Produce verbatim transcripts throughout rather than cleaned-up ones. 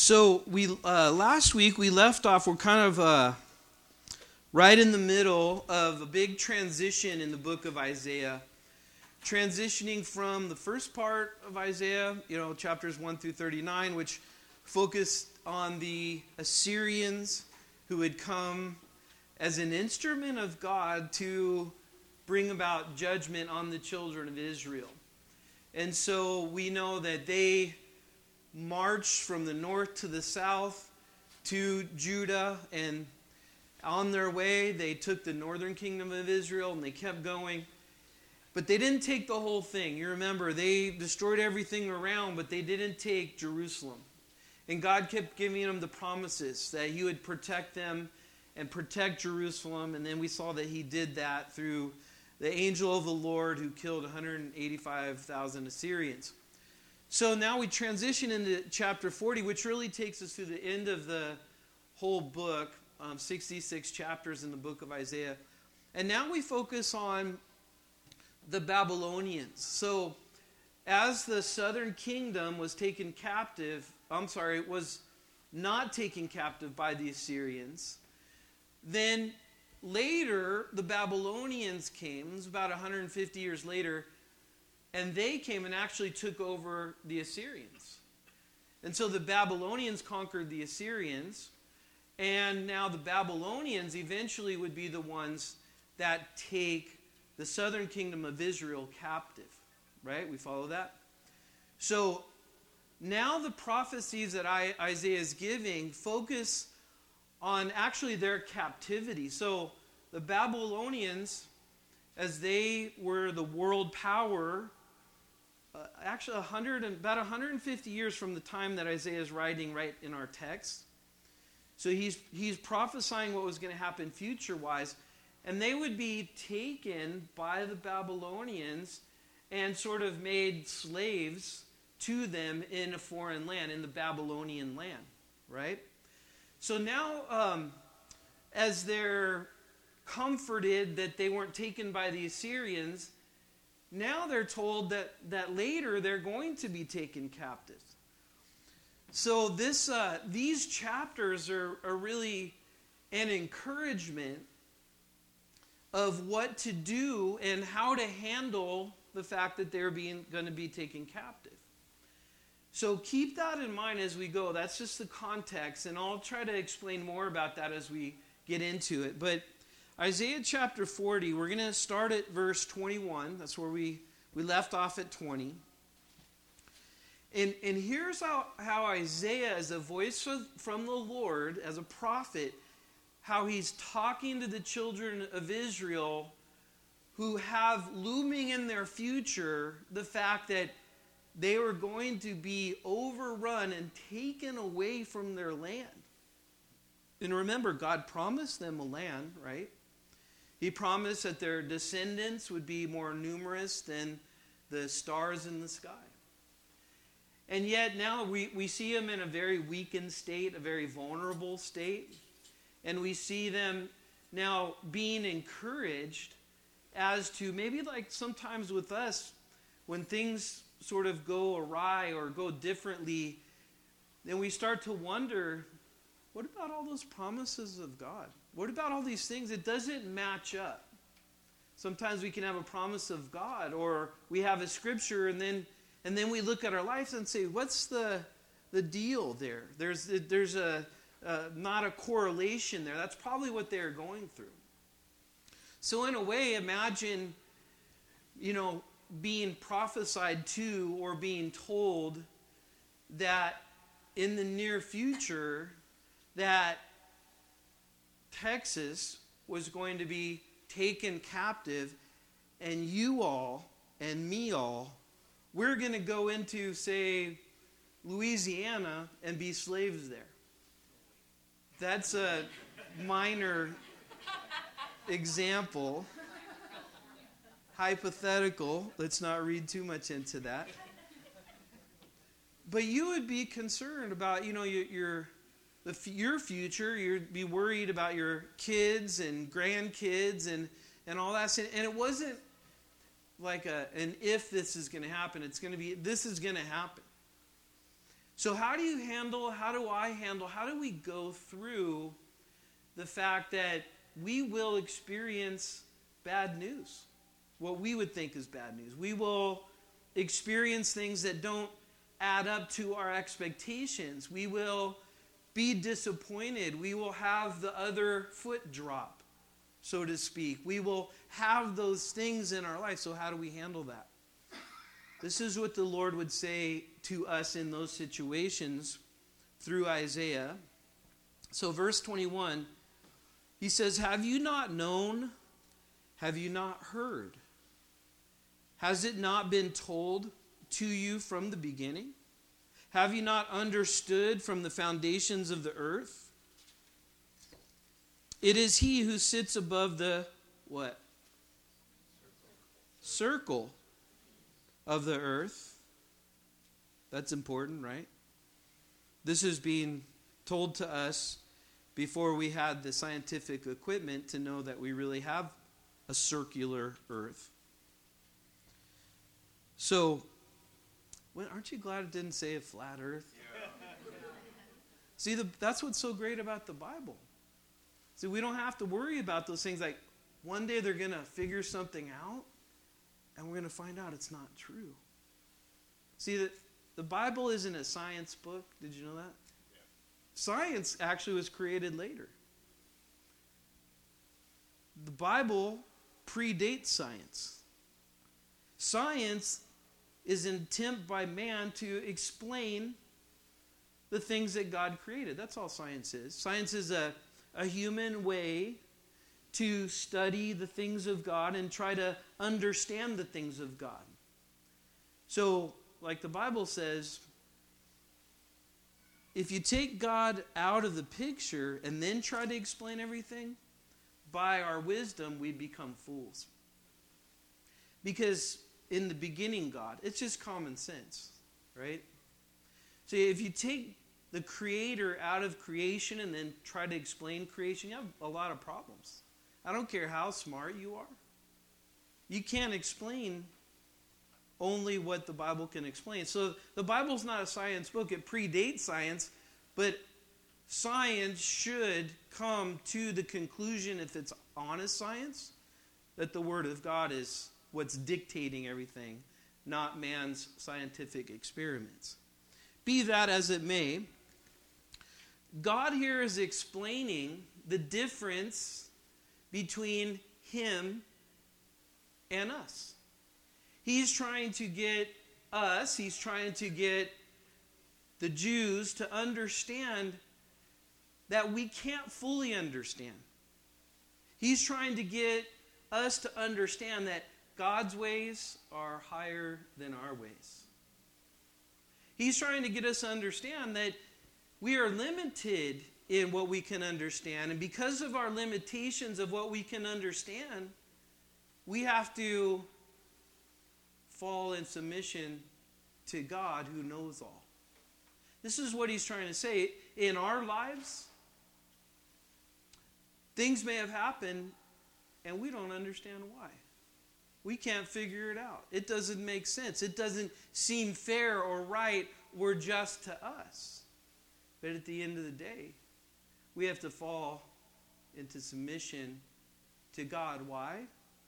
So we uh, last week we left off, we're kind of uh, right in the middle of a big transition in the book of Isaiah. Transitioning from the first part of Isaiah, you know, chapters one through thirty-nine, which focused on the Assyrians who had come as an instrument of God to bring about judgment on the children of Israel. And so we know that they marched from the north to the south to Judah, and on their way they took the northern kingdom of Israel and they kept going. But they didn't take the whole thing. You remember, they destroyed everything around, but they didn't take Jerusalem. And God kept giving them the promises that He would protect them and protect Jerusalem. And then we saw that He did that through the angel of the Lord who killed one hundred eighty-five thousand Assyrians. So now we transition into chapter forty, which really takes us to the end of the whole book, um, sixty-six chapters in the book of Isaiah. And now we focus on the Babylonians. So as the southern kingdom was taken captive, I'm sorry, was not taken captive by the Assyrians, then later the Babylonians came, it was about one hundred fifty years later, and they came and actually took over the Assyrians. And so the Babylonians conquered the Assyrians, and now the Babylonians eventually would be the ones that take the southern kingdom of Israel captive. Right? We follow that? So now the prophecies that I, Isaiah is giving focus on actually their captivity. So the Babylonians, as they were the world power, uh, actually one hundred, about one hundred fifty years from the time that Isaiah is writing right in our text. So he's, he's prophesying what was going to happen future-wise. And they would be taken by the Babylonians and sort of made slaves to them in a foreign land, in the Babylonian land, right? So now, um, as they're comforted that they weren't taken by the Assyrians, now they're told that, that later they're going to be taken captive. So this, uh, these chapters are, are really an encouragement of what to do and how to handle the fact that they're being going to be taken captive. So keep that in mind as we go. That's just the context, and I'll try to explain more about that as we get into it. But Isaiah chapter forty, we're going to start at verse twenty-one. That's where we, we left off at twenty. And, and here's how, how Isaiah, as a voice from the Lord, as a prophet, how he's talking to the children of Israel who have looming in their future the fact that they were going to be overrun and taken away from their land. And remember, God promised them a land, right? He promised that their descendants would be more numerous than the stars in the sky. And yet now we, we see them in a very weakened state, a very vulnerable state. And we see them now being encouraged as to maybe like sometimes with us, when things sort of go awry or go differently, then we start to wonder, what about all those promises of God? What about all these things? It doesn't match up. Sometimes we can have a promise of God, or we have a scripture, and then and then we look at our lives and say, what's the the deal there? There's there's a Uh, not a correlation there. That's probably what they're going through. So in a way, imagine, you know, being prophesied to or being told that in the near future that Texas was going to be taken captive, and you all and me all, we're going to go into, say, Louisiana and be slaves there. That's a minor example, hypothetical. Let's not read too much into that. But you would be concerned about, you know, your your, the, your future. You'd be worried about your kids and grandkids and, and all that. And it wasn't like a, an if this is going to happen. It's going to be, this is going to happen. So how do you handle, how do I handle, how do we go through the fact that we will experience bad news? What we would think is bad news. We will experience things that don't add up to our expectations. We will be disappointed. We will have the other foot drop, so to speak. We will have those things in our life. So how do we handle that? This is what the Lord would say to us in those situations through Isaiah. So verse twenty-one, he says, "Have you not known? Have you not heard? Has it not been told to you from the beginning? Have you not understood from the foundations of the earth? It is he who sits above the," what? Circle of the earth. That's important, right? This is being told to us before we had the scientific equipment to know that we really have a circular earth. So, well, aren't you glad it didn't say a flat earth? Yeah. See, the, that's what's so great about the Bible. See, we don't have to worry about those things like one day they're going to figure something out and we're going to find out it's not true. See, the, the Bible isn't a science book. Did you know that? Yeah. Science actually was created later. The Bible predates science. Science is an attempt by man to explain the things that God created. That's all science is. Science is a, a human way to study the things of God and try to understand the things of God. So, like the Bible says, if you take God out of the picture and then try to explain everything, by our wisdom we become fools. Because in the beginning, God, it's just common sense, right? So if you take the Creator out of creation and then try to explain creation, you have a lot of problems. I don't care how smart you are. You can't explain only what the Bible can explain. So the Bible's not a science book. It predates science, but science should come to the conclusion, if it's honest science, that the Word of God is what's dictating everything, not man's scientific experiments. Be that as it may, God here is explaining the difference between Him and us. He's trying to get us, He's trying to get the Jews to understand that we can't fully understand. He's trying to get us to understand that God's ways are higher than our ways. He's trying to get us to understand that we are limited in what we can understand. And because of our limitations of what we can understand, we have to fall in submission to God who knows all. This is what he's trying to say. In our lives, things may have happened and we don't understand why. We can't figure it out. It doesn't make sense. It doesn't seem fair or right or just to us. But at the end of the day, we have to fall into submission to God. Why?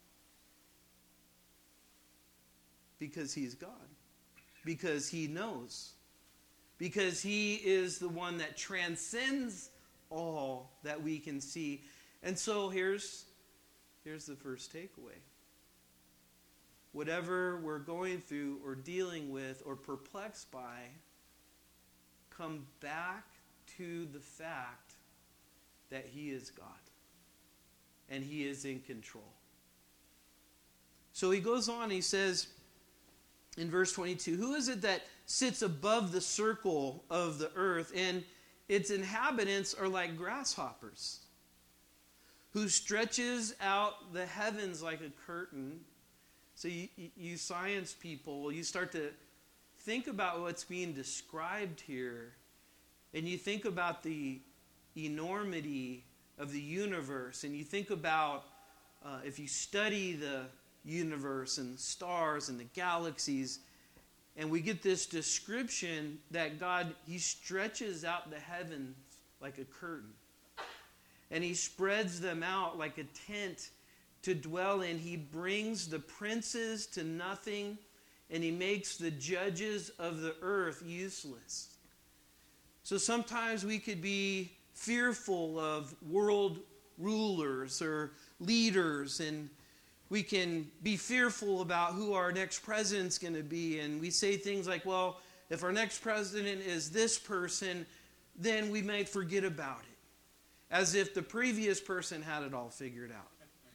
Because He's God. Because He knows. Because He is the one that transcends all that we can see. And so here's, here's the first takeaway. Whatever we're going through or dealing with or perplexed by, come back to the fact that He is God. And He is in control. So he goes on, he says in verse twenty-two, who is it that sits above the circle of the earth, and its inhabitants are like grasshoppers, who stretches out the heavens like a curtain. So you, you science people, you start to think about what's being described here, and you think about the enormity of the universe, and you think about uh, if you study the universe and stars and the galaxies, And we get this description that God, he stretches out the heavens like a curtain. And he spreads them out like a tent to dwell in. He brings the princes to nothing, and he makes the judges of the earth useless. So sometimes we could be fearful of world rulers or leaders, and we can be fearful about who our next president's going to be. And we say things like, well, if our next president is this person, then we might forget about it. As if the previous person had it all figured out.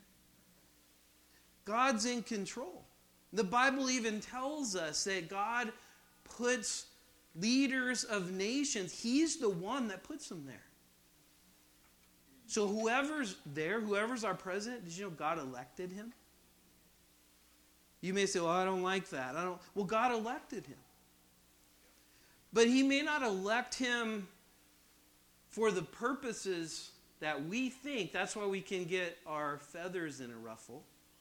God's in control. The Bible even tells us that God puts leaders of nations, he's the one that puts them there. So whoever's there, whoever's our president, did you know God elected him? You may say, well, I don't like that. I don't. Well, God elected him. But he may not elect him for the purposes that we think. That's why we can get our feathers in a ruffle.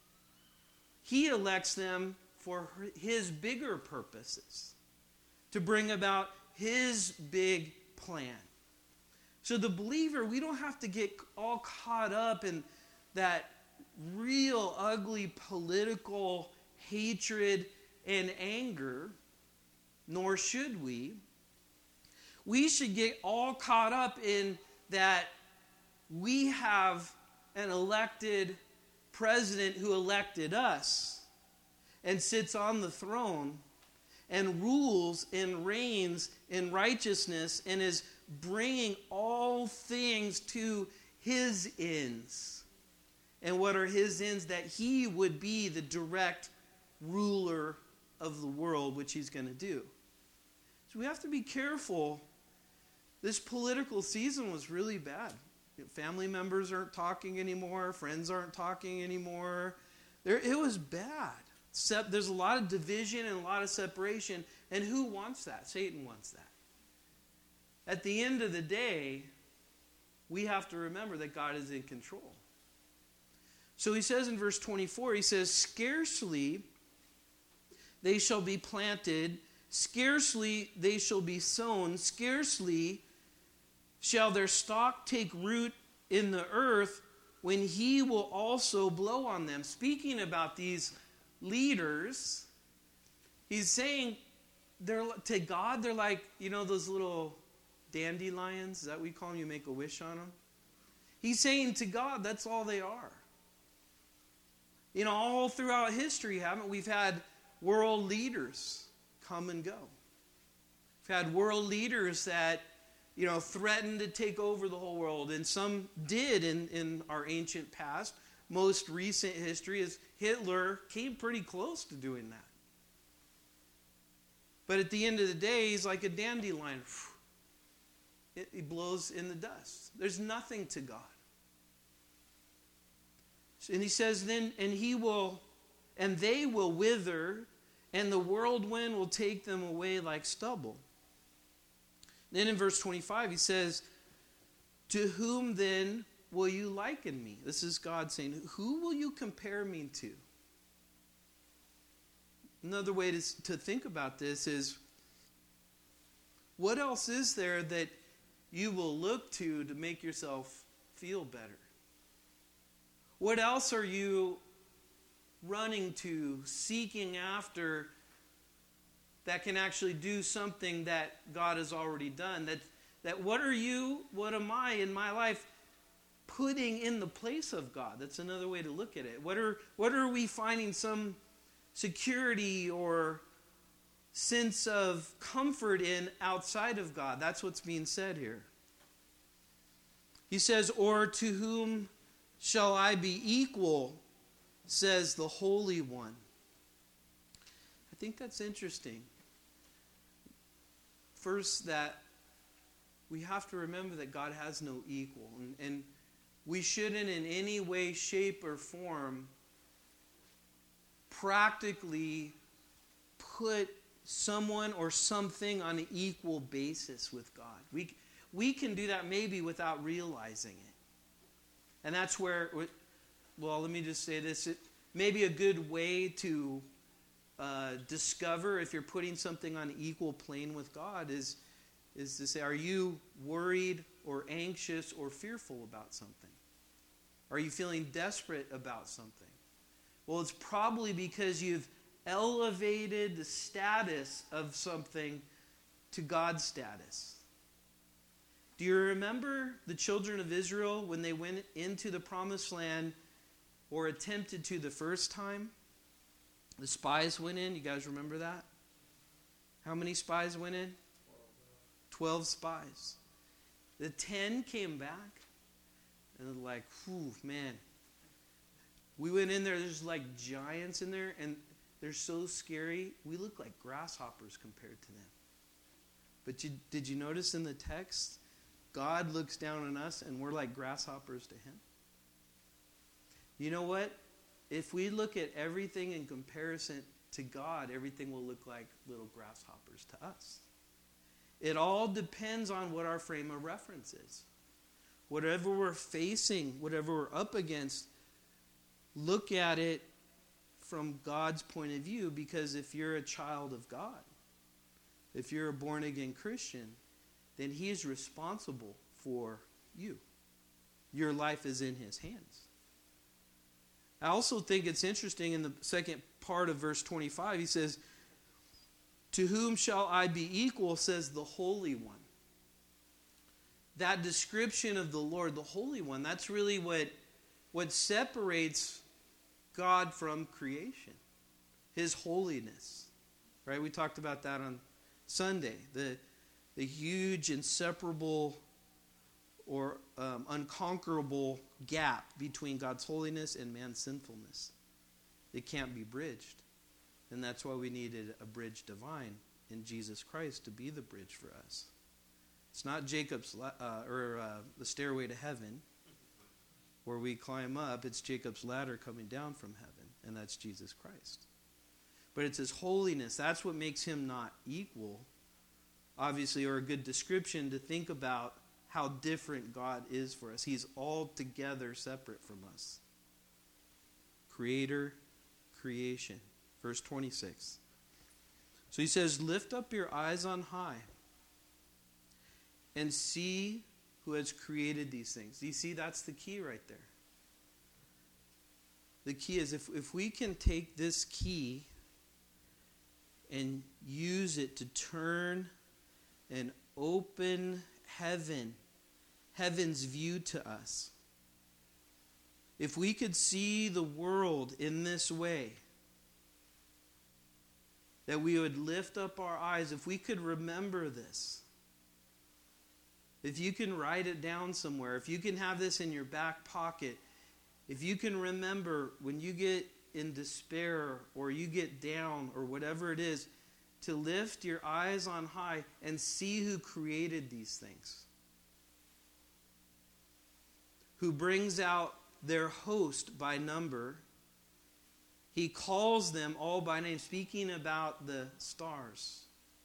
He elects them for his bigger purposes, to bring about his big plan. So the believer, we don't have to get all caught up in that real ugly political hatred and anger, nor should we. We should get all caught up in that we have an elected president who elected us and sits on the throne and rules and reigns in righteousness and is bringing all things to his ends. And what are his ends? That he would be the direct ruler of the world, which he's going to do. So we have to be careful. This political season was really bad. Family members aren't talking anymore. Friends aren't talking anymore. There, it was bad. Sep- there's a lot of division and a lot of separation. And who wants that? Satan wants that. At the end of the day, we have to remember that God is in control. So he says in verse twenty-four, he says, scarcely they shall be planted, scarcely they shall be sown, scarcely shall their stalk take root in the earth, when he will also blow on them. Speaking about these leaders, he's saying they're to God, they're like, you know, those little dandelions, is that what we call them? You make a wish on them. He's saying to God, that's all they are. You know, all throughout history, haven't we? We've had world leaders come and go. We've had world leaders that, you know, threatened to take over the whole world. And some did in, in our ancient past. Most recent history is Hitler came pretty close to doing that. But at the end of the day, he's like a dandelion. It, he blows in the dust. There's nothing to God. And he says then, and he will, and they will wither, and the whirlwind will take them away like stubble. Then in verse twenty-five, he says, to whom then will you liken me? This is God saying, who will you compare me to? Another way to, to think about this is, what else is there that you will look to to make yourself feel better? What else are you running to, seeking after, that can actually do something that God has already done? That, that what are you, what am I in my life putting in the place of God? That's another way to look at it. What are, what are we finding some security or sense of comfort in outside of God? That's what's being said here. He says, or to whom shall I be equal, says the Holy One. I think that's interesting. First, that we have to remember that God has no equal. And, and we shouldn't in any way, shape, or form practically put someone or something on an equal basis with God. We, we can do that maybe without realizing it. And that's where, well, let me just say this. It may be a good way to uh, discover if you're putting something on equal plane with God is, is to say, are you worried or anxious or fearful about something? Are you feeling desperate about something? Well, it's probably because you've elevated the status of something to God's status. Do you remember the children of Israel when they went into the promised land or attempted to the first time? The spies went in. You guys remember that? How many spies went in? Twelve spies. The ten came back and they're like, whew, man. We went in there, there's like giants in there, and they're so scary. We look like grasshoppers compared to them. But you, did you notice in the text, God looks down on us and we're like grasshoppers to him? You know what? If we look at everything in comparison to God, everything will look like little grasshoppers to us. It all depends on what our frame of reference is. Whatever we're facing, whatever we're up against, look at it from God's point of view, because if you're a child of God, if you're a born-again Christian, then he is responsible for you. Your life is in his hands. I also think it's interesting in the second part of verse twenty-five, he says, to whom shall I be equal, says the Holy One. That description of the Lord, the Holy One, that's really what, what separates God from creation. His holiness. Right? We talked about that on Sunday. The, the huge, inseparable, or um, unconquerable gap between God's holiness and man's sinfulness. It can't be bridged. And that's why we needed a bridge divine in Jesus Christ to be the bridge for us. It's not Jacob's uh, or uh, the stairway to heaven where we climb up. It's Jacob's ladder coming down from heaven, and that's Jesus Christ. But it's his holiness. That's what makes him not equal, obviously, or a good description to think about how different God is for us. He's altogether separate from us. Creator, creation. Verse twenty-six. So he says, lift up your eyes on high and see who has created these things. Do you see? That's the key right there. The key is if, if we can take this key and use it to turn and open heaven, heaven's view to us. If we could see the world in this way, that we would lift up our eyes, if we could remember this, if you can write it down somewhere, if you can have this in your back pocket, if you can remember when you get in despair or you get down or whatever it is, to lift your eyes on high and see who created these things. Who brings out their host by number. He calls them all by name, speaking about the stars.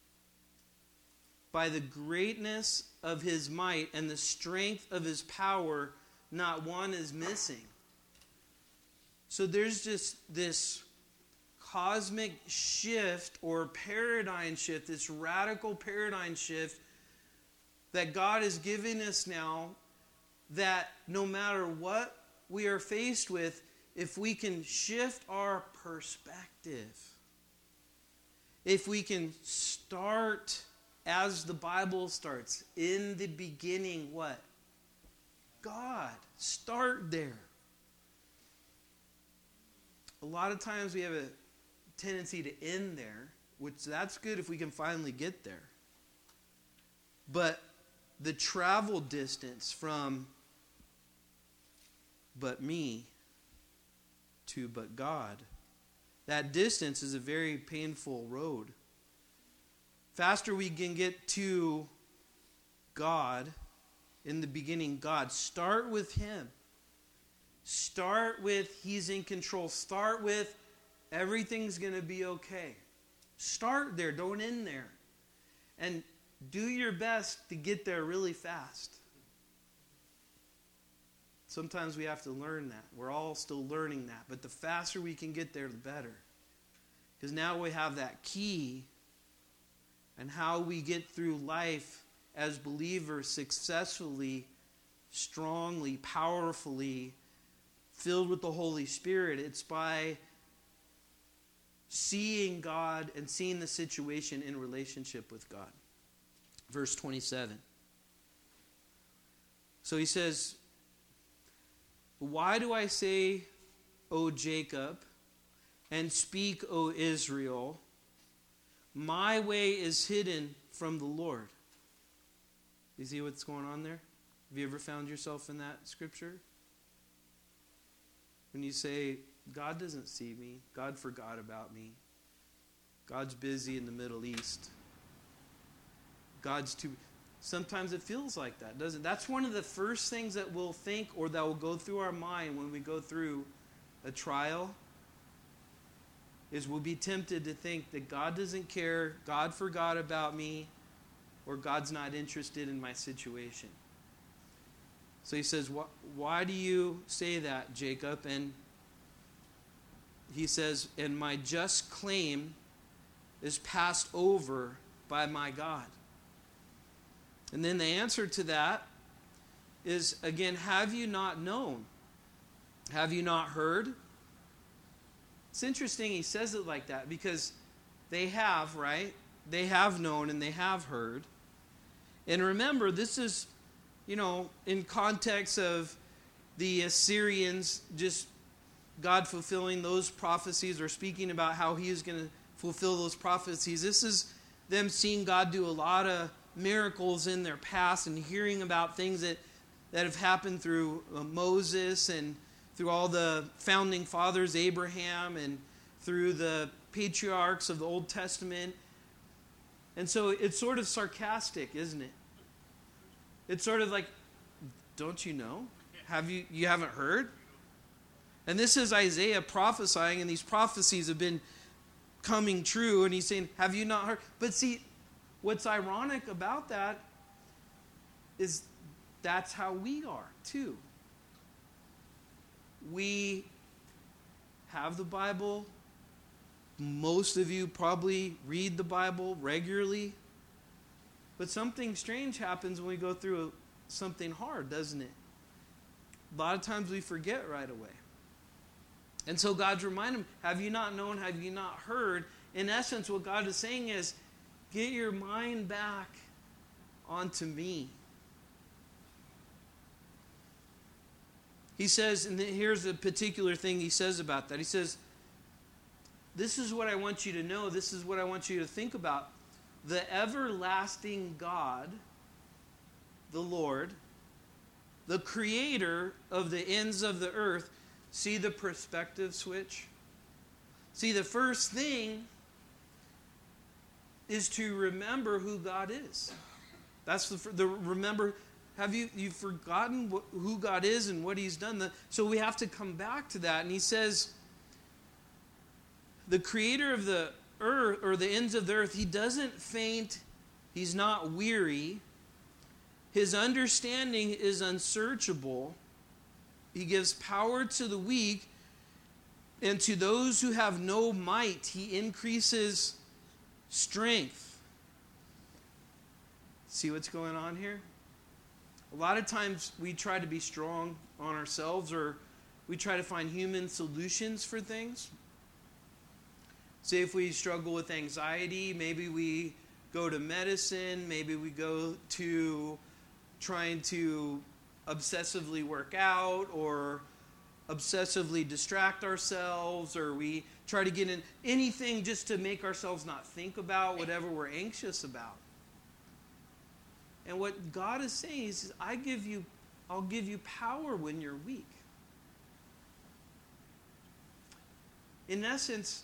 By the greatness of his might and the strength of his power, not one is missing. So there's just this cosmic shift or paradigm shift, this radical paradigm shift that God is giving us now, that no matter what we are faced with, if we can shift our perspective, if we can start as the Bible starts, in the beginning, what? God. Start there. A lot of times we have a tendency to end there, which that's good if we can finally get there. But the travel distance from but me to but God, that distance is a very painful road. Faster we can get to God, in the beginning, God. Start with him. Start with he's in control. Start with everything's going to be okay. Start there. Don't end there. And do your best to get there really fast. Sometimes we have to learn that. We're all still learning that. But the faster we can get there, the better. Because now we have that key, and how we get through life as believers successfully, strongly, powerfully, filled with the Holy Spirit. It's by seeing God and seeing the situation in relationship with God. Verse twenty-seven. So he says, why do I say, O Jacob, and speak, O Israel, my way is hidden from the Lord? You see what's going on there? Have you ever found yourself in that scripture? When you say, God doesn't see me, God forgot about me, God's busy in the Middle East, God's too... Sometimes it feels like that, doesn't it? That's one of the first things that we'll think or that will go through our mind when we go through a trial, is we'll be tempted to think that God doesn't care, God forgot about me, or God's not interested in my situation. So he says, why do you say that, Jacob? And he says, and my just claim is passed over by my God. And then the answer to that is, again, have you not known? Have you not heard? It's interesting he says it like that, because they have, right? They have known and they have heard. And remember, this is, you know, in context of the Assyrians, just God fulfilling those prophecies, or speaking about how he is going to fulfill those prophecies. This is them seeing God do a lot of miracles in their past and hearing about things that, that have happened through uh, Moses and through all the founding fathers, Abraham, and through the patriarchs of the Old Testament. And so it's sort of sarcastic, isn't it? It's sort of like, don't you know? Have you, you haven't heard? And this is Isaiah prophesying, and these prophecies have been coming true, and he's saying, have you not heard? But see, what's ironic about that is that's how we are too. We have the Bible. Most of you probably read the Bible regularly. But something strange happens when we go through something hard, doesn't it? A lot of times we forget right away. And so God's reminding them, have you not known, have you not heard? In essence, what God is saying is, get your mind back onto me. He says, and here's a particular thing he says about that. He says, this is what I want you to know. This is what I want you to think about. The everlasting God, the Lord, the creator of the ends of the earth. See the perspective switch? See, the first thing is to remember who God is. That's the, the remember. Have you you forgotten what, who God is and what he's done? The, so we have to come back to that. And he says, the creator of the earth, or the ends of the earth, he doesn't faint. He's not weary. His understanding is unsearchable. He gives power to the weak, and to those who have no might, he increases strength. See what's going on here? A lot of times we try to be strong on ourselves, or we try to find human solutions for things. Say if we struggle with anxiety, maybe we go to medicine, maybe we go to trying to obsessively work out, or obsessively distract ourselves, or we try to get in anything just to make ourselves not think about whatever we're anxious about. And what God is saying is, I give you, I'll give you power when you're weak. In essence,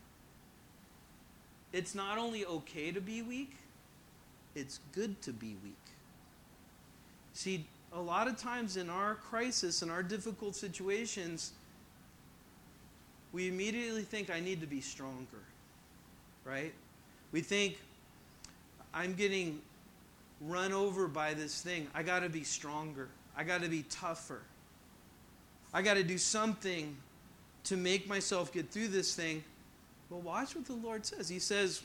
it's not only okay to be weak, it's good to be weak. See, a lot of times in our crisis, in our difficult situations, we immediately think, I need to be stronger, right? We think, I'm getting run over by this thing. I got to be stronger. I got to be tougher. I got to do something to make myself get through this thing. Well, watch what the Lord says. He says,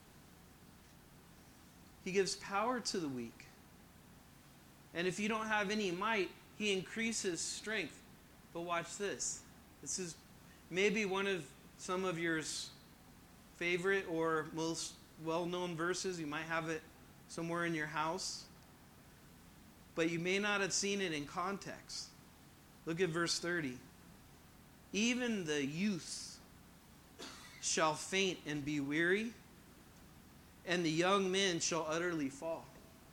He gives power to the weak. And if you don't have any might, He increases strength. But watch this. This is maybe one of some of your favorite or most well-known verses. You might have it somewhere in your house. But you may not have seen it in context. Look at verse thirty. Even the youths shall faint and be weary, and the young men shall utterly fall.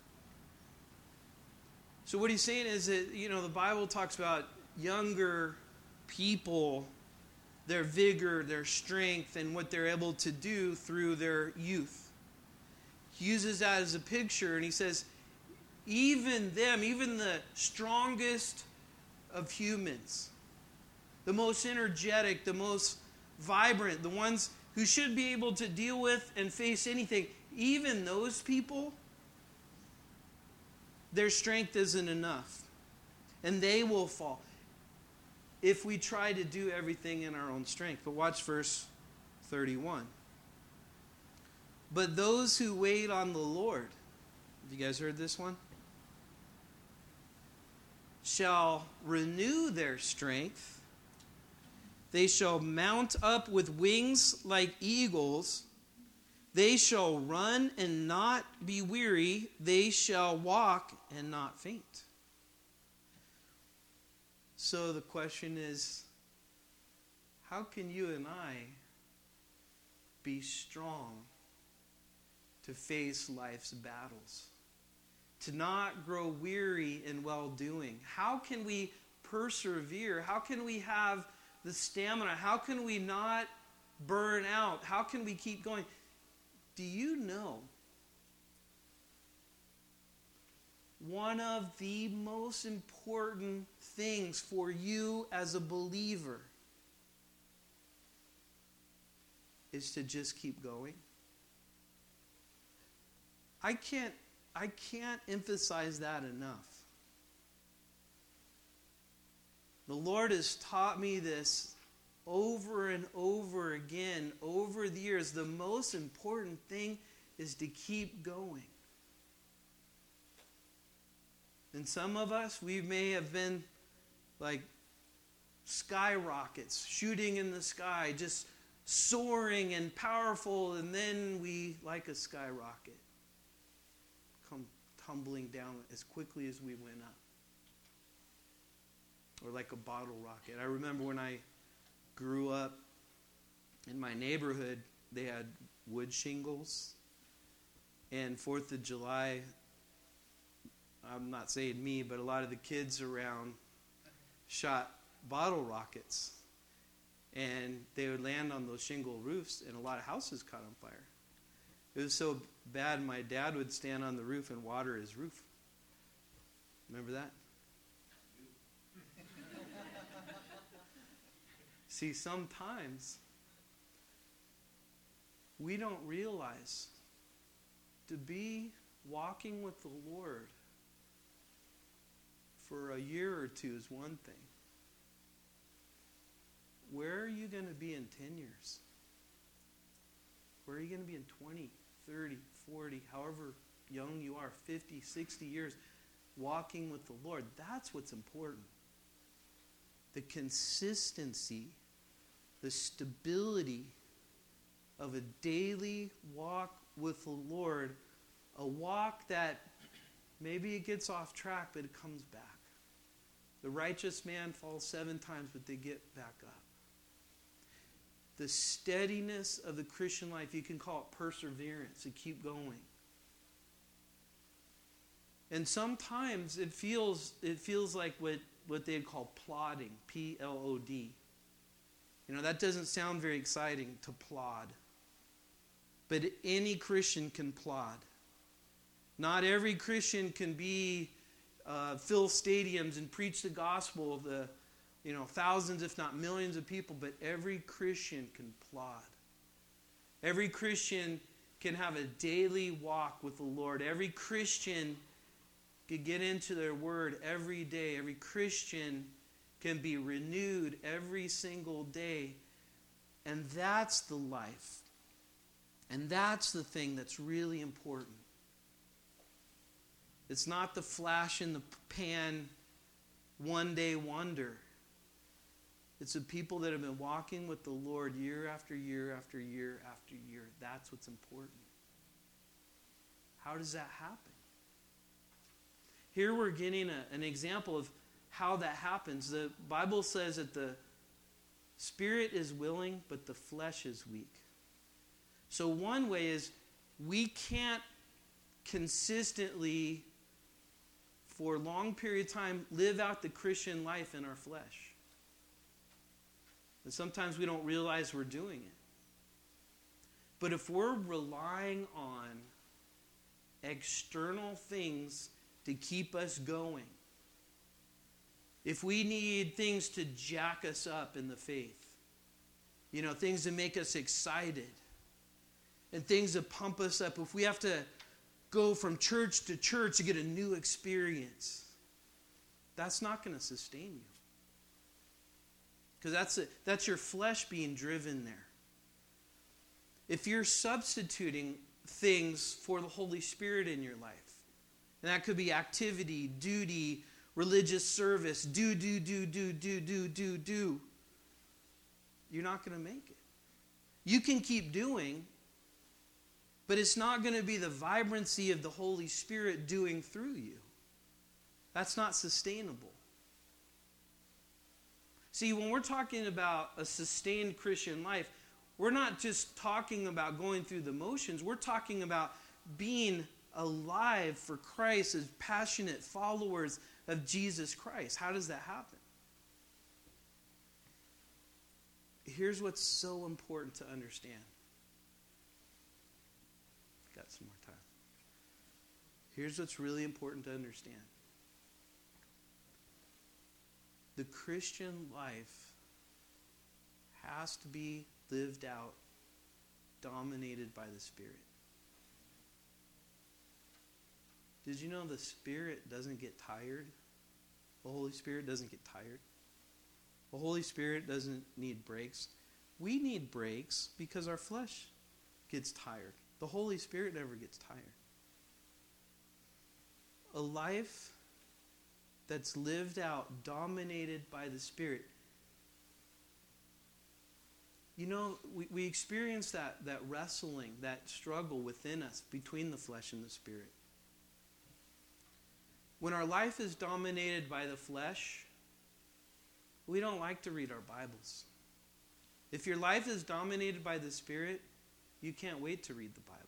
So what he's saying is that, you know, the Bible talks about younger people, their vigor, their strength, and what they're able to do through their youth. He uses that as a picture, and he says, even them, even the strongest of humans, the most energetic, the most vibrant, the ones who should be able to deal with and face anything, even those people, their strength isn't enough. And they will fall if we try to do everything in our own strength. But watch verse thirty-one. But those who wait on the Lord, have you guys heard this one? Shall renew their strength. They shall mount up with wings like eagles. They shall run and not be weary. They shall walk and not faint. So the question is, how can you and I be strong to face life's battles? To not grow weary in well-doing? How can we persevere? How can we have the stamina? How can we not burn out? How can we keep going? Do you know one of the most important things for you as a believer is to just keep going? I can't I can't emphasize that enough. The Lord has taught me this over and over again over the years. The most important thing is to keep going. And some of us, we may have been like skyrockets, shooting in the sky, just soaring and powerful, and then we, like a skyrocket, come tumbling down as quickly as we went up. Or like a bottle rocket. I remember when I grew up in my neighborhood, they had wood shingles. And fourth of July, I'm not saying me, but a lot of the kids around shot bottle rockets. And they would land on those shingle roofs, and a lot of houses caught on fire. It was so bad, my dad would stand on the roof and water his roof. Remember that? See, sometimes we don't realize to be walking with the Lord for a year or two is one thing. Where are you going to be in ten years? Where are you going to be in twenty, thirty, forty, however young you are, fifty, sixty years, walking with the Lord? That's what's important. The consistency, the stability of a daily walk with the Lord, a walk that maybe it gets off track, but it comes back. The righteous man falls seven times, but they get back up. The steadiness of the Christian life, you can call it perseverance, to keep going. And sometimes it feels it feels like what, what they'd call plodding, P L O D. You know, that doesn't sound very exciting, to plod. But any Christian can plod. Not every Christian can be uh, fill stadiums and preach the gospel of the, you know, thousands, if not millions of people, but every Christian can plod. Every Christian can have a daily walk with the Lord. Every Christian can get into their word every day. Every Christian can be renewed every single day. And that's the life. And that's the thing that's really important. It's not the flash in the pan, one day wonder. It's the people that have been walking with the Lord year after year after year after year. That's what's important. How does that happen? Here we're getting a, an example of how that happens. The Bible says that the spirit is willing, but the flesh is weak. So one way is we can't consistently, for a long period of time, live out the Christian life in our flesh. And sometimes we don't realize we're doing it. But if we're relying on external things to keep us going, if we need things to jack us up in the faith, you know, things that make us excited, and things that pump us up, if we have to go from church to church to get a new experience, that's not going to sustain you. Because that's, a, that's your flesh being driven there. If you're substituting things for the Holy Spirit in your life, and that could be activity, duty, religious service, do, do, do, do, do, do, do, do, you're not going to make it. You can keep doing, but it's not going to be the vibrancy of the Holy Spirit doing through you. That's not sustainable. See, when we're talking about a sustained Christian life, we're not just talking about going through the motions. We're talking about being alive for Christ as passionate followers of Jesus Christ. How does that happen? Here's what's so important to understand. Got some more time. Here's what's really important to understand. The Christian life has to be lived out, dominated by the Spirit. Did you know the Spirit doesn't get tired? The Holy Spirit doesn't get tired. The Holy Spirit doesn't need breaks. We need breaks because our flesh gets tired. The Holy Spirit never gets tired. A life that's lived out, dominated by the Spirit. You know, we, we experience that, that wrestling, that struggle within us between the flesh and the Spirit. When our life is dominated by the flesh, we don't like to read our Bibles. If your life is dominated by the Spirit, you can't wait to read the Bible.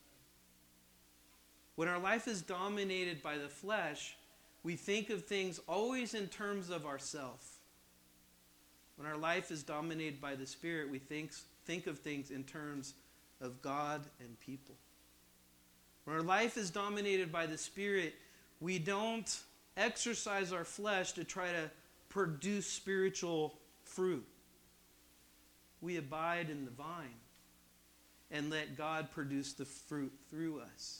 When our life is dominated by the flesh, we think of things always in terms of ourself. When our life is dominated by the Spirit, we think, think of things in terms of God and people. When our life is dominated by the Spirit, we don't exercise our flesh to try to produce spiritual fruit. We abide in the vine and let God produce the fruit through us.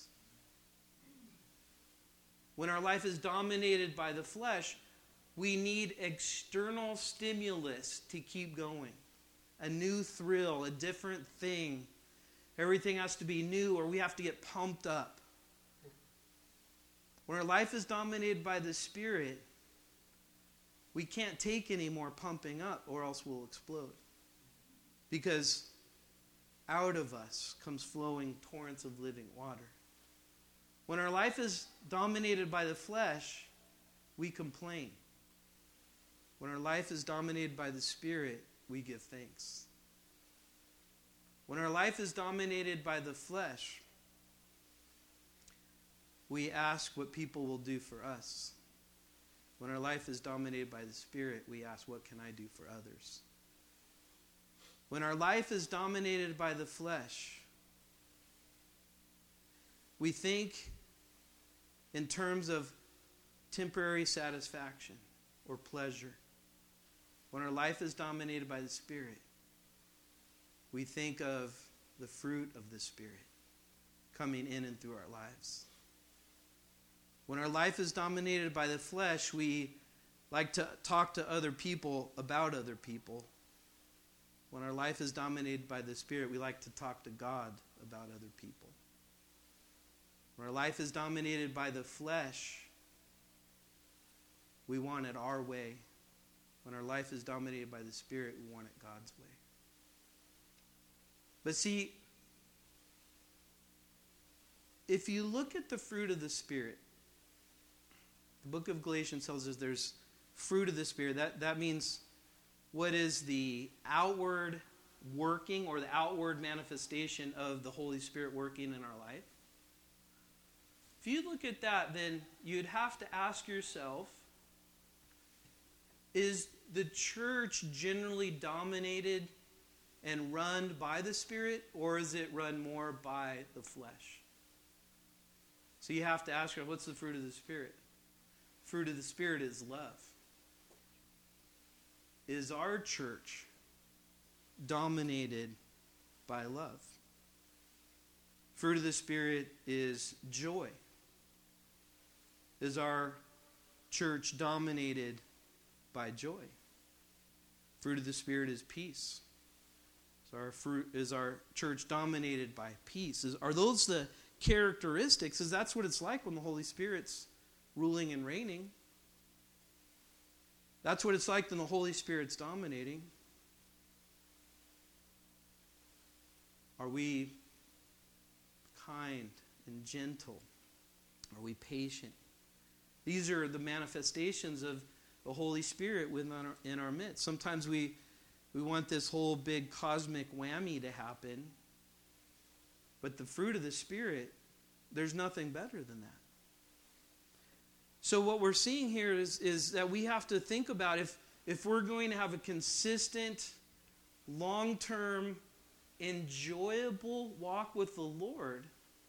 When our life is dominated by the flesh, we need external stimulus to keep going. A new thrill, a different thing. Everything has to be new, or we have to get pumped up. When our life is dominated by the Spirit, we can't take any more pumping up, or else we'll explode. Because out of us comes flowing torrents of living water. When our life is dominated by the flesh, we complain. When our life is dominated by the Spirit, we give thanks. When our life is dominated by the flesh, we ask what people will do for us. When our life is dominated by the Spirit, we ask, what can I do for others? When our life is dominated by the flesh, we think in terms of temporary satisfaction or pleasure. When our life is dominated by the Spirit, we think of the fruit of the Spirit coming in and through our lives. When our life is dominated by the flesh, we like to talk to other people about other people. When our life is dominated by the Spirit, we like to talk to God about other people. When our life is dominated by the flesh, we want it our way. When our life is dominated by the Spirit, we want it God's way. But see, if you look at the fruit of the Spirit, the book of Galatians tells us there's fruit of the Spirit. That, that means what is the outward working or the outward manifestation of the Holy Spirit working in our life. If you look at that, then you'd have to ask yourself, is the church generally dominated and run by the Spirit, or is it run more by the flesh? So you have to ask yourself, what's the fruit of the Spirit? Fruit of the Spirit is love. Is our church dominated by love? Fruit of the Spirit is joy. Is our church dominated by joy? Fruit of the Spirit is peace. Is our fruit is our church dominated by peace? Is, are those the characteristics? Is that's what it's like when the Holy Spirit's ruling and reigning? That's what it's like when the Holy Spirit's dominating. Are we kind and gentle? Are we patient? These are the manifestations of the Holy Spirit within our, in our midst. Sometimes we, we want this whole big cosmic whammy to happen. But the fruit of the Spirit, there's nothing better than that. So what we're seeing here is, is that we have to think about if, if we're going to have a consistent, long-term, enjoyable walk with the Lord,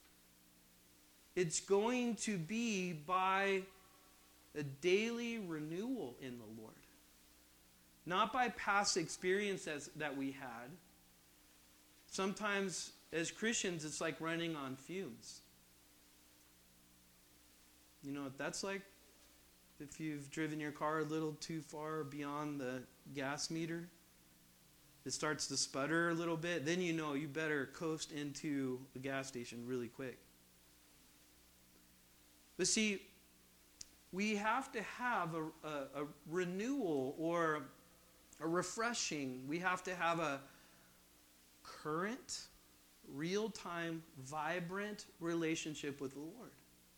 it's going to be by a daily renewal in the Lord. Not by past experiences that we had. Sometimes as Christians it's like running on fumes. You know what that's like? If you've driven your car a little too far beyond the gas meter, it starts to sputter a little bit, then you know you better coast into a gas station really quick. But see, we have to have a, a, a renewal or a refreshing. We have to have a current, real-time, vibrant relationship with the Lord.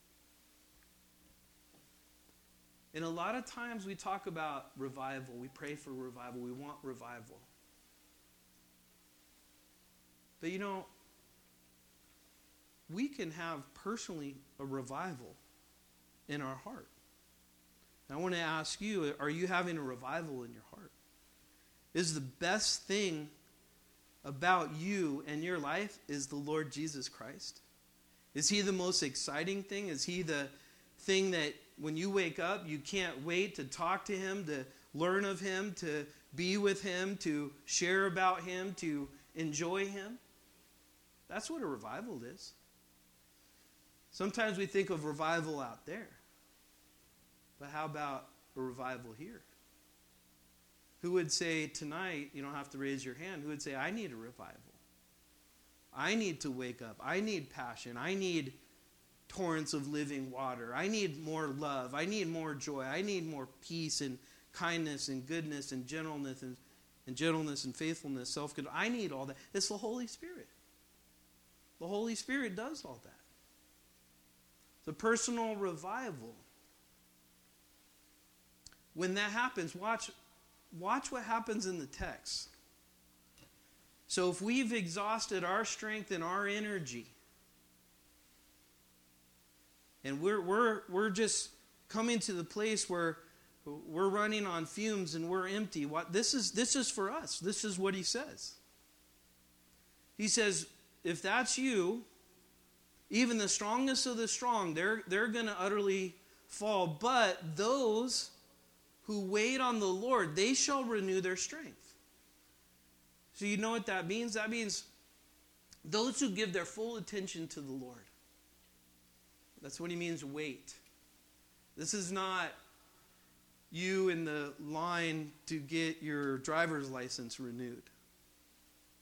And a lot of times we talk about revival. We pray for revival. We want revival. But you know, we can have personally a revival in our heart. And I want to ask you, are you having a revival in your heart? Is the best thing about you and your life is the Lord Jesus Christ? Is He the most exciting thing? Is He the thing that when you wake up, you can't wait to talk to Him, to learn of Him, to be with Him, to share about Him, to enjoy Him? That's what a revival is. Sometimes we think of revival out there. But how about a revival here? Who would say tonight, you don't have to raise your hand, who would say, I need a revival. I need to wake up. I need passion. I need torrents of living water. I need more love. I need more joy. I need more peace and kindness and goodness and gentleness and, and gentleness and faithfulness, self-control. I need all that. It's the Holy Spirit. The Holy Spirit does all that. It's a personal revival. When that happens, watch, watch what happens in the text. So if we've exhausted our strength and our energy, and we're we're we're just coming to the place where we're running on fumes and we're empty. What this is this is for us. This is what he says. He says, if that's you, even the strongest of the strong, they're they're going to utterly fall. But those who wait on the Lord, they shall renew their strength. So you know what that means? That means those who give their full attention to the Lord. That's what he means, wait. This is not you in the line to get your driver's license renewed.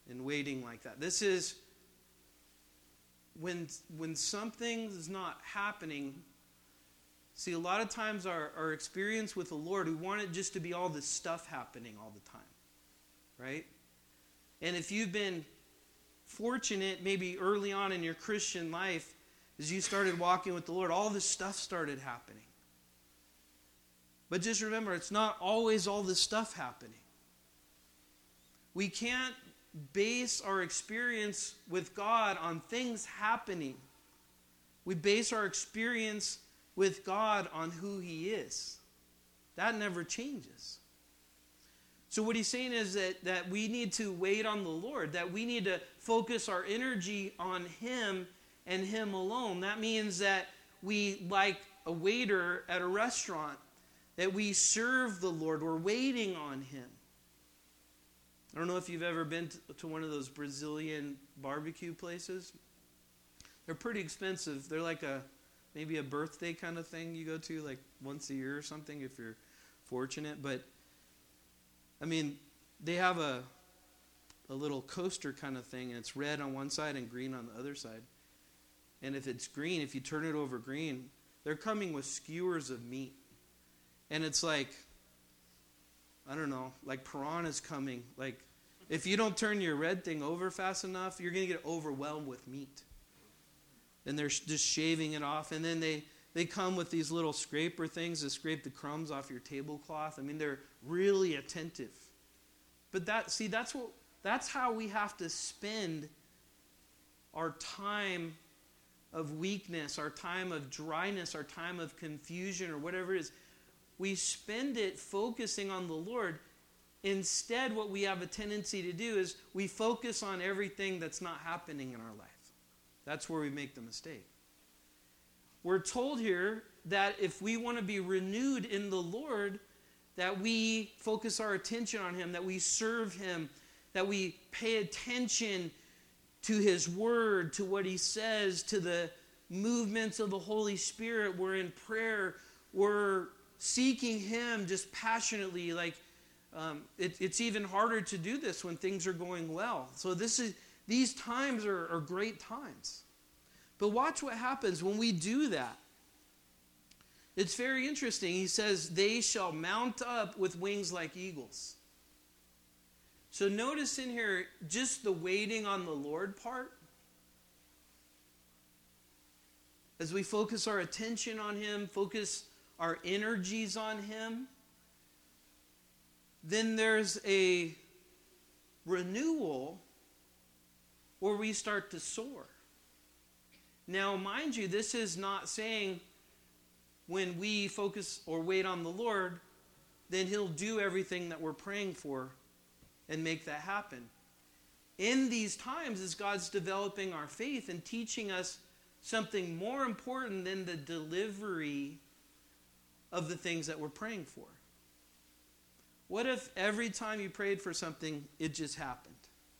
and waiting like that. This is when, when something is not happening. See, a lot of times our, our experience with the Lord, we want it just to be all this stuff happening all the time. Right? And if you've been fortunate maybe early on in your Christian life, as you started walking with the Lord, all this stuff started happening. But just remember, it's not always all this stuff happening. We can't base our experience with God on things happening. We base our experience with God on who He is. That never changes. So what he's saying is that, that we need to wait on the Lord, that we need to focus our energy on Him and Him alone. That means that we, like a waiter at a restaurant, that we serve the Lord. We're waiting on Him. I don't know if you've ever been to, to one of those Brazilian barbecue places. They're pretty expensive. They're like a maybe a birthday kind of thing you go to like once a year or something if you're fortunate. But I mean, they have a a little coaster kind of thing, and it's red on one side and green on the other side. And if it's green, if you turn it over green, they're coming with skewers of meat. And it's like, I don't know, like piranhas coming. Like, if you don't turn your red thing over fast enough, you're going to get overwhelmed with meat. And they're just shaving it off. And then they, they come with these little scraper things to scrape the crumbs off your tablecloth. I mean, they're really attentive. But that, see, that's what, that's how we have to spend our time of weakness, our time of dryness, our time of confusion, or whatever it is. We spend it focusing on the Lord. Instead, what we have a tendency to do is we focus on everything that's not happening in our life. That's where we make the mistake. We're told here that if we want to be renewed in the Lord, that we focus our attention on Him, that we serve Him, that we pay attention to His Word, to what He says, to the movements of the Holy Spirit. We're in prayer. We're seeking Him just passionately. Like um, it, it's even harder to do this when things are going well. So this is these times are, are great times. But watch what happens when we do that. It's very interesting. He says, they shall mount up with wings like eagles. So notice in here just the waiting on the Lord part. As we focus our attention on Him, focus our energies on Him, then there's a renewal where we start to soar. Now, mind you, this is not saying when we focus or wait on the Lord, then He'll do everything that we're praying for and make that happen. In these times, as God's developing our faith and teaching us something more important than the delivery of the things that we're praying for. What if every time you prayed for something, it just happened?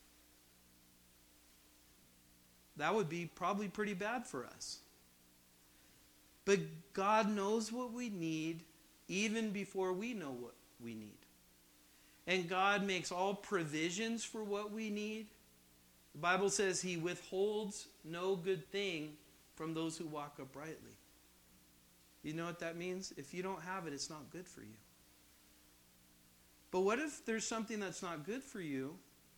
That would be probably pretty bad for us. But God knows what we need even before we know what we need. And God makes all provisions for what we need. The Bible says He withholds no good thing from those who walk uprightly. You know what that means? If you don't have it, it's not good for you. But what if there's something that's not good for you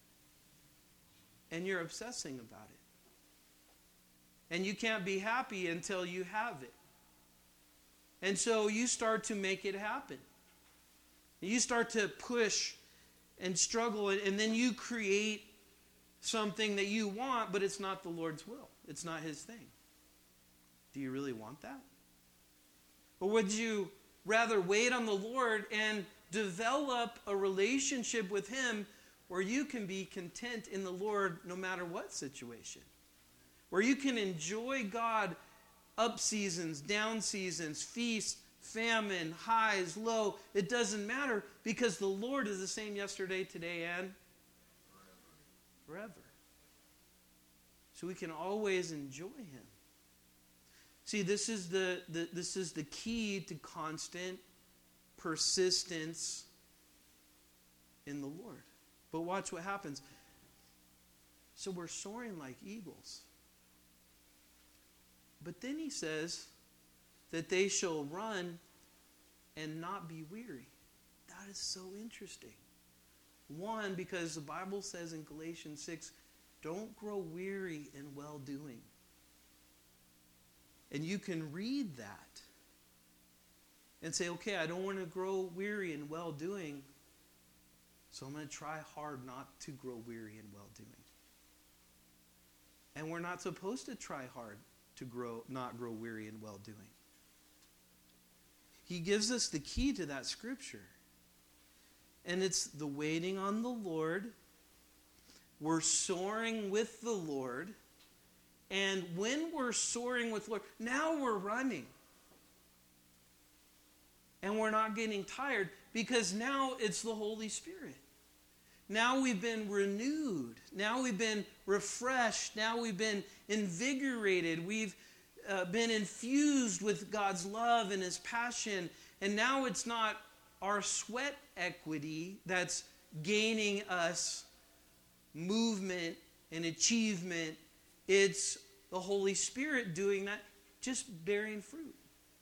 and you're obsessing about it? And you can't be happy until you have it. And so you start to make it happen. You start to push and struggle, and then you create something that you want, but it's not the Lord's will. It's not His thing. Do you really want that? Or would you rather wait on the Lord and develop a relationship with Him where you can be content in the Lord no matter what situation? Where you can enjoy God up seasons, down seasons, feast, famine, highs, low. It doesn't matter because the Lord is the same yesterday, today, and forever. So we can always enjoy Him. See, this is the, the this is the key to constant persistence in the Lord. But watch what happens. So we're soaring like eagles. But then he says that they shall run and not be weary. That is so interesting. One, because the Bible says in Galatians six, don't grow weary in well-doing. And you can read that and say, okay, I don't want to grow weary in well-doing, so I'm going to try hard not to grow weary in well-doing. And we're not supposed to try hard to grow, not grow weary in well-doing. He gives us the key to that scripture. And it's the waiting on the Lord. We're soaring with the Lord. And when we're soaring with the Lord, now we're running. And we're not getting tired because now it's the Holy Spirit. Now we've been renewed. Now we've been refreshed. Now we've been invigorated. We've uh, been infused with God's love and His passion. And now it's not our sweat equity that's gaining us movement and achievement. It's the Holy Spirit doing that, just bearing fruit.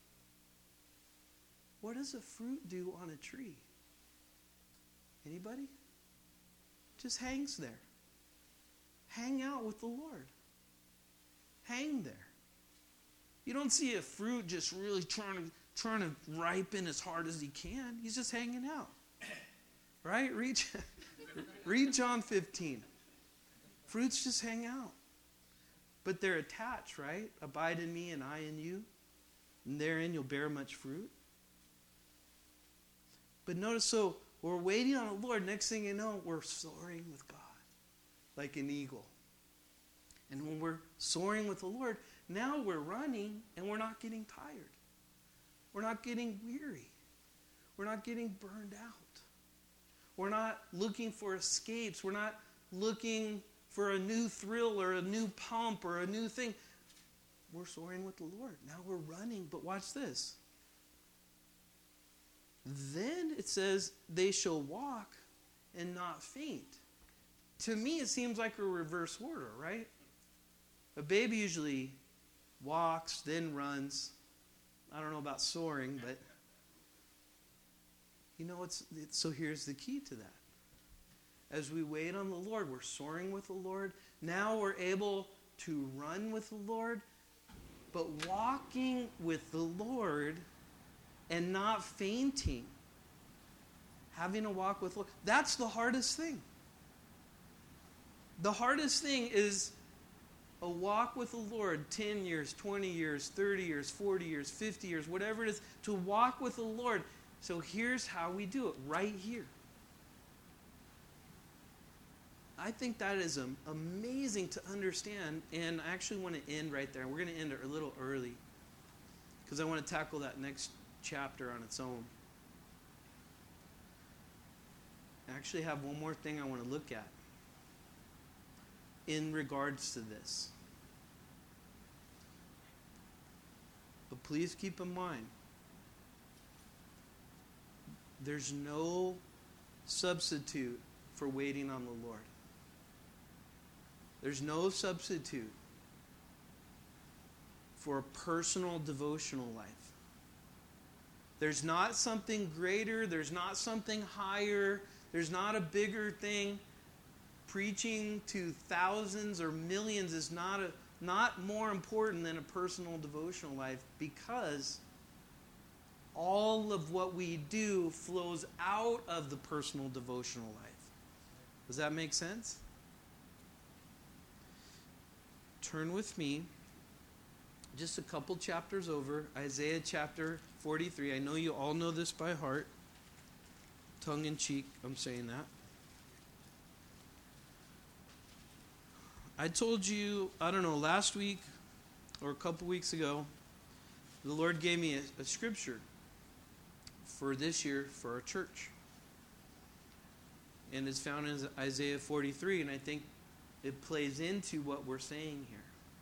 What does a fruit do on a tree? Anybody? Just hangs there. Hang out with the Lord. Hang there. You don't see a fruit just really trying to trying to ripen as hard as he can. He's just hanging out. Right? Read, read John fifteen. Fruits just hang out. But they're attached, right? Abide in me and I in you. And therein you'll bear much fruit. But notice, so we're waiting on the Lord. Next thing you know, we're soaring with God like an eagle. And when we're soaring with the Lord, now we're running and we're not getting tired. We're not getting weary. We're not getting burned out. We're not looking for escapes. We're not looking for a new thrill or a new pump or a new thing. We're soaring with the Lord. Now we're running. But watch this. Then it says, they shall walk and not faint. To me, it seems like a reverse order, right? A baby usually walks, then runs. I don't know about soaring, but you know, it's, it's so here's the key to that. As we wait on the Lord, we're soaring with the Lord. Now we're able to run with the Lord, but walking with the Lord and not fainting. Having a walk with the Lord. That's the hardest thing. The hardest thing is a walk with the Lord, ten years, twenty years, thirty years, forty years, fifty years, whatever it is, to walk with the Lord. So here's how we do it, right here. I think that is um, amazing to understand, and I actually want to end right there. We're going to end it a little early because I want to tackle that next chapter on its own. I actually have one more thing I want to look at in regards to this. But please keep in mind, there's no substitute for waiting on the Lord. There's no substitute for a personal devotional life. There's not something greater. There's not something higher. There's not a bigger thing. Preaching to thousands or millions is not a, not more important than a personal devotional life, because all of what we do flows out of the personal devotional life. Does that make sense? Turn with me just a couple chapters over, Isaiah chapter forty-three. I know you all know this by heart. Tongue in cheek, I'm saying that. I told you, I don't know, last week or a couple weeks ago, the Lord gave me a, a scripture for this year for our church. And it's found in Isaiah forty-three, and I think it plays into what we're saying here.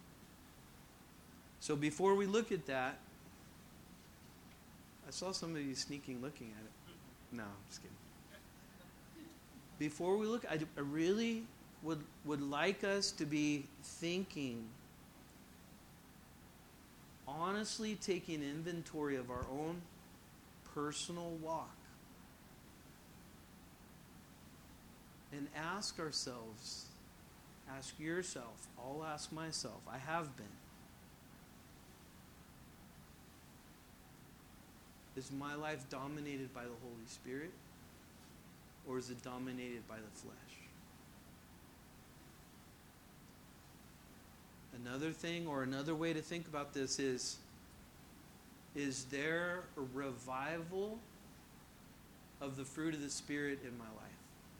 So before we look at that, I saw some of you sneaking looking at it. No, I'm just kidding. Before we look, I, I really would, would like us to be thinking, honestly taking inventory of our own personal walk and ask ourselves, ask yourself, I'll ask myself, I have been. Is my life dominated by the Holy Spirit, or is it dominated by the flesh? Another thing, or another way to think about this is, is there a revival of the fruit of the Spirit in my life?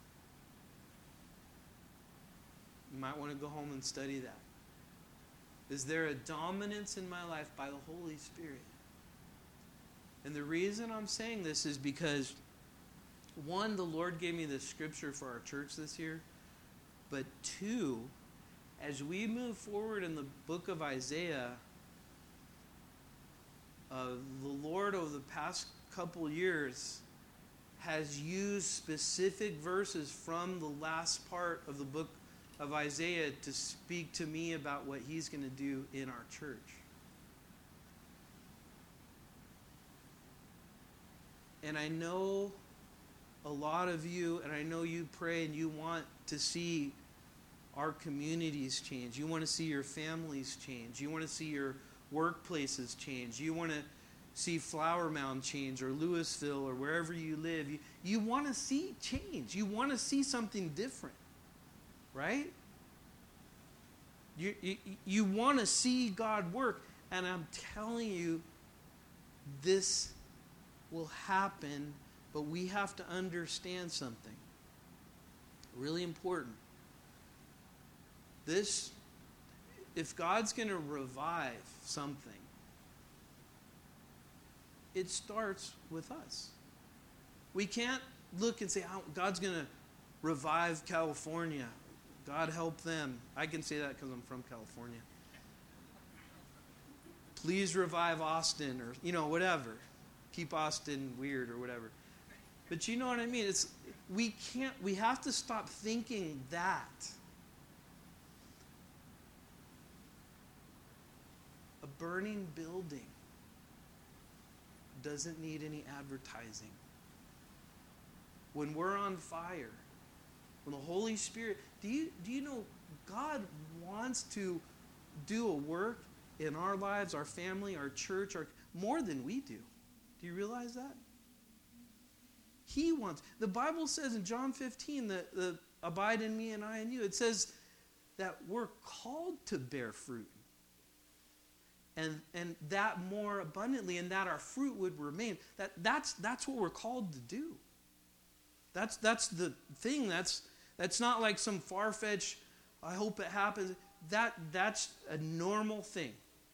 You might want to go home and study that. Is there a dominance in my life by the Holy Spirit? And the reason I'm saying this is because, one, the Lord gave me this scripture for our church this year. But two, as we move forward in the book of Isaiah, uh, the Lord over the past couple years has used specific verses from the last part of the book of Isaiah to speak to me about what He's going to do in our church. And I know a lot of you, and I know you pray and you want to see our communities change. You want to see your families change. You want to see your workplaces change. You want to see Flower Mound change, or Louisville, or wherever you live. You, you want to see change. You want to see something different. Right? You, you, you want to see God work. And I'm telling you, this will happen, but we have to understand something really important. This, if God's going to revive something, it starts with us. We can't look and say, oh, God's going to revive California. God help them. I can say that because I'm from California. Please revive Austin, or, you know, whatever. Keep Austin weird or whatever. But you know what I mean? It's we can't we have to stop thinking that. A burning building doesn't need any advertising. When we're on fire, when the Holy Spirit, do you do you know God wants to do a work in our lives, our family, our church, our more than we do. Do you realize that? He wants. The Bible says in John fifteen that the abide in me and I in you. It says that we're called to bear fruit. And and that more abundantly, and that our fruit would remain. That that's that's what we're called to do. That's that's the thing. That's that's not like some far-fetched, I hope it happens. That that's a normal thing.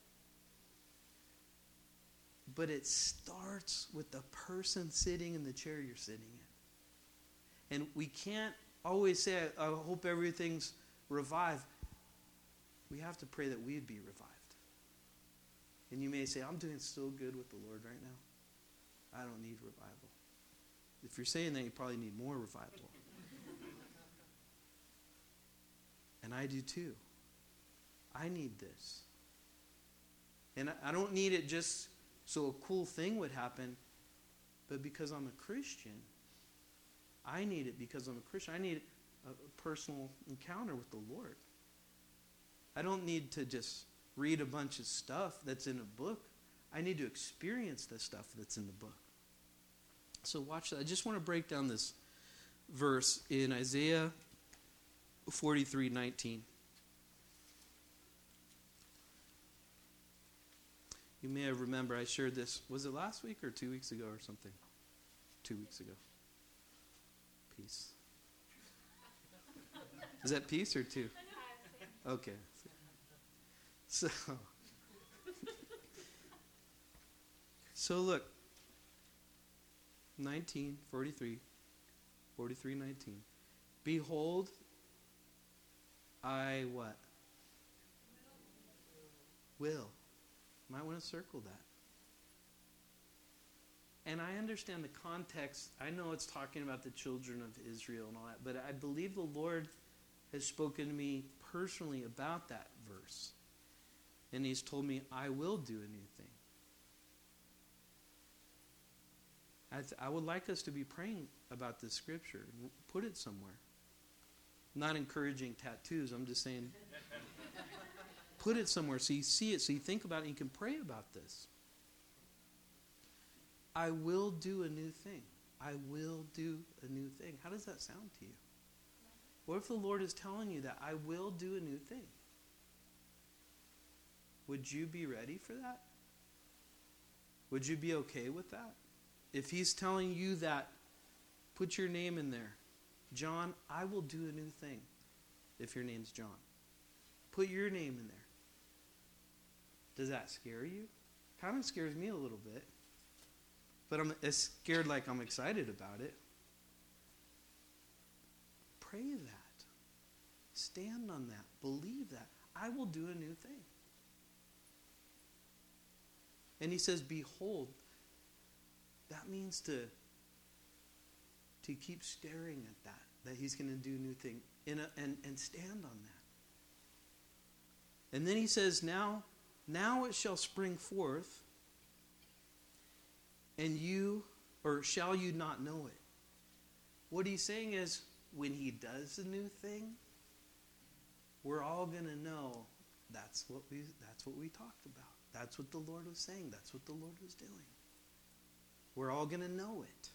But it starts with the person sitting in the chair you're sitting in. And we can't always say, I hope everything's revived. We have to pray that we'd be revived. And you may say, I'm doing so good with the Lord right now. I don't need revival. If you're saying that, you probably need more revival. And I do too. I need this. And I don't need it just so a cool thing would happen, but because I'm a Christian. I need it because I'm a Christian. I need a personal encounter with the Lord. I don't need to just read a bunch of stuff that's in a book. I need to experience the stuff that's in the book. So watch that. I just want to break down this verse in Isaiah forty-three nineteen. You may have remembered I shared this. Was it last week or two weeks ago or something? Two weeks ago. Peace. Is that peace or two? Okay. So, so look. nineteen, forty-three, forty-three, nineteen. Behold, I what? Will. Might want to circle that. And I understand the context. I know it's talking about the children of Israel and all that, but I believe the Lord has spoken to me personally about that verse. And he's told me, I will do a new thing. I, th- I would like us to be praying about this scripture. Put it somewhere. I'm not encouraging tattoos. I'm just saying, put it somewhere so you see it, so you think about it, and you can pray about this. I will do a new thing. I will do a new thing. How does that sound to you? What if the Lord is telling you that I will do a new thing? Would you be ready for that? Would you be okay with that? If he's telling you that, put your name in there. John, I will do a new thing. If your name's John. Put your name in there. Does that scare you? Kind of scares me a little bit. But I'm scared like I'm excited about it. Pray that. Stand on that. Believe that. I will do a new thing. And he says, behold. That means to, to keep staring at that. That he's going to do a new thing. In a, and, and stand on that. And then he says, now, now it shall spring forth. And you, or shall you not know it? What he's saying is, when he does a new thing, we're all going to know that's what we that's what we talked about. That's what the Lord was saying. That's what the Lord was doing. We're all going to know it.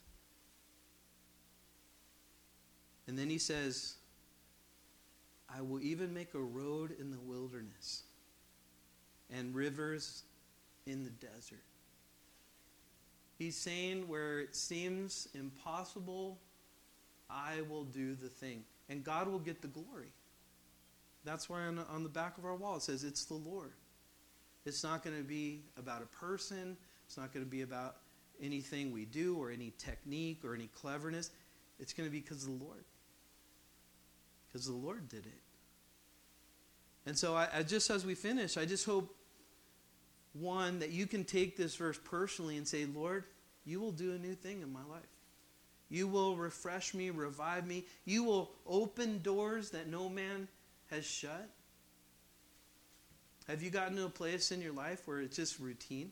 And then he says, I will even make a road in the wilderness and rivers in the desert. He's saying where it seems impossible, I will do the thing. And God will get the glory. That's why on the, on the back of our wall it says it's the Lord. It's not going to be about a person. It's not going to be about anything we do or any technique or any cleverness. It's going to be because of the Lord. Because the Lord did it. And so I, I just as we finish, I just hope, one, that you can take this verse personally and say, Lord, you will do a new thing in my life. You will refresh me, revive me. You will open doors that no man has shut. Have you gotten to a place in your life where it's just routine?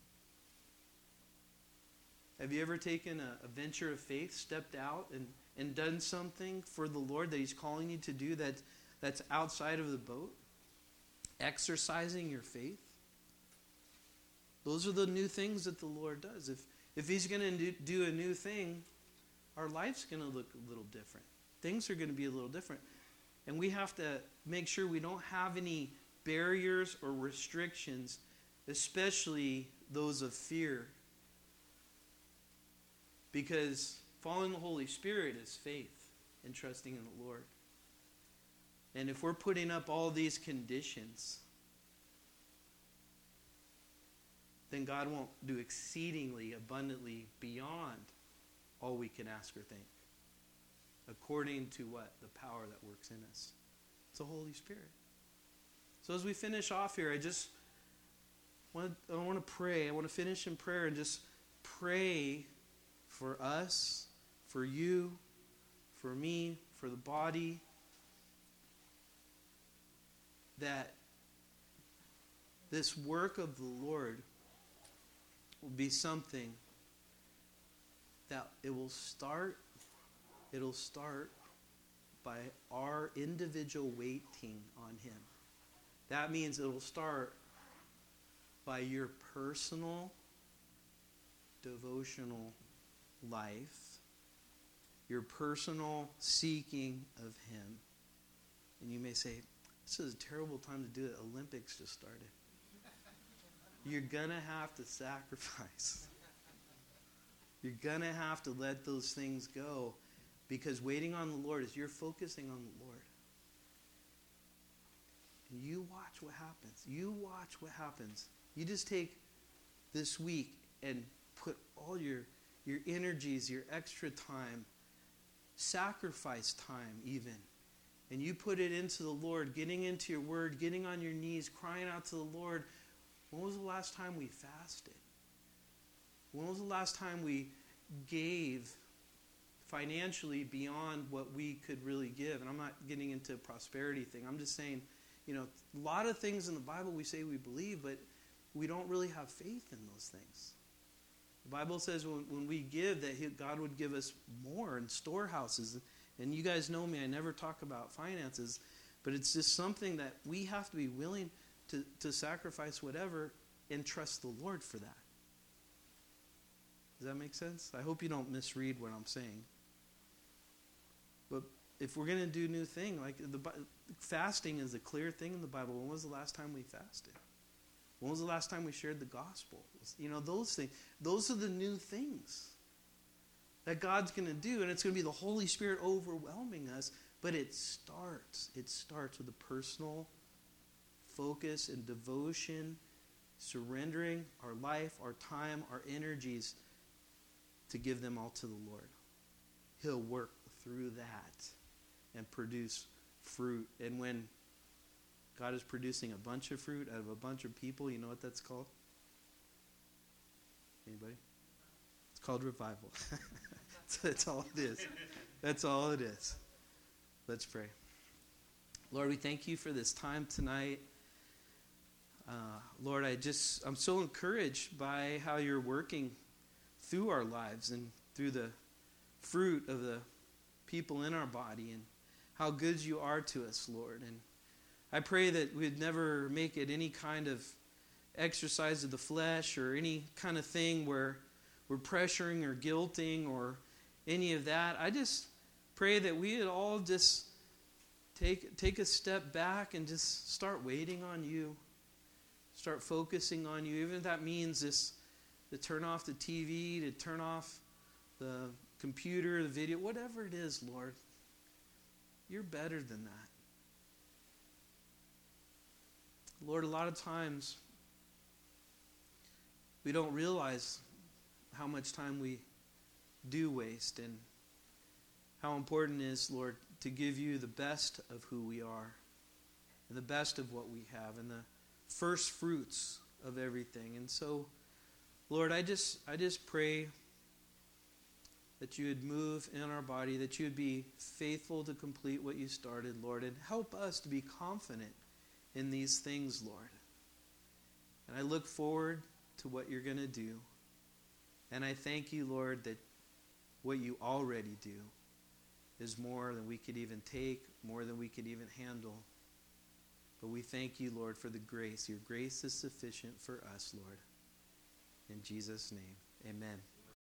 Have you ever taken a, a venture of faith, stepped out and, and done something for the Lord that he's calling you to do that, that's outside of the boat? Exercising your faith? Those are the new things that the Lord does. If, if he's going to do a new thing, our life's going to look a little different. Things are going to be a little different. And we have to make sure we don't have any barriers or restrictions, especially those of fear. Because following the Holy Spirit is faith and trusting in the Lord. And if we're putting up all these conditions, then God won't do exceedingly abundantly beyond all we can ask or think. According to what? The power that works in us. It's the Holy Spirit. So as we finish off here, I just want to, I want to pray. I want to finish in prayer and just pray for us, for you, for me, for the body, that this work of the Lord will be something that it will start, it'll start by our individual waiting on him. That means it will start by your personal devotional life, your personal seeking of him. And you may say, this is a terrible time to do it. Olympics just started. You're going to have to sacrifice. You're going to have to let those things go, because waiting on the Lord is you're focusing on the Lord. And you watch what happens. You watch what happens. You just take this week and put all your, your energies, your extra time, sacrifice time even, and you put it into the Lord, getting into your word, getting on your knees, crying out to the Lord. When was the last time we fasted? When was the last time we gave financially beyond what we could really give. And I'm not getting into a prosperity thing. I'm just saying, you know, a lot of things in the Bible we say we believe, but we don't really have faith in those things. The Bible says when, when we give that he, God would give us more in storehouses. And you guys know me, I never talk about finances, but it's just something that we have to be willing to, to sacrifice whatever and trust the Lord for that. Does that make sense? I hope you don't misread what I'm saying. But if we're going to do new thing, like the fasting is a clear thing in the Bible. When was the last time we fasted? When was the last time we shared the gospel? You know, those things. Those are the new things that God's going to do. And it's going to be the Holy Spirit overwhelming us. But it starts. It starts with a personal focus and devotion, surrendering our life, our time, our energies to give them all to the Lord. He'll work through that and produce fruit. And when God is producing a bunch of fruit out of a bunch of people, you know what that's called? Anybody? It's called revival. That's all it is. That's all it is. Let's pray. Lord, we thank you for this time tonight. Uh, Lord, I just, I'm so encouraged by how you're working through our lives and through the fruit of the people in our body and how good you are to us, Lord. And I pray that we'd never make it any kind of exercise of the flesh or any kind of thing where we're pressuring or guilting or any of that. I just pray that we would all just take take a step back and just start waiting on you. Start focusing on you. Even if that means this, to turn off the T V, to turn off the computer, the video, whatever it is, Lord. You're better than that. Lord, a lot of times we don't realize how much time we do waste and how important it is, Lord, to give you the best of who we are and the best of what we have and the first fruits of everything. And so, Lord, I just I just pray that you would move in our body, that you would be faithful to complete what you started, Lord, and help us to be confident in these things, Lord. And I look forward to what you're going to do. And I thank you, Lord, that what you already do is more than we could even take, more than we could even handle. But we thank you, Lord, for the grace. Your grace is sufficient for us, Lord. In Jesus' name, amen.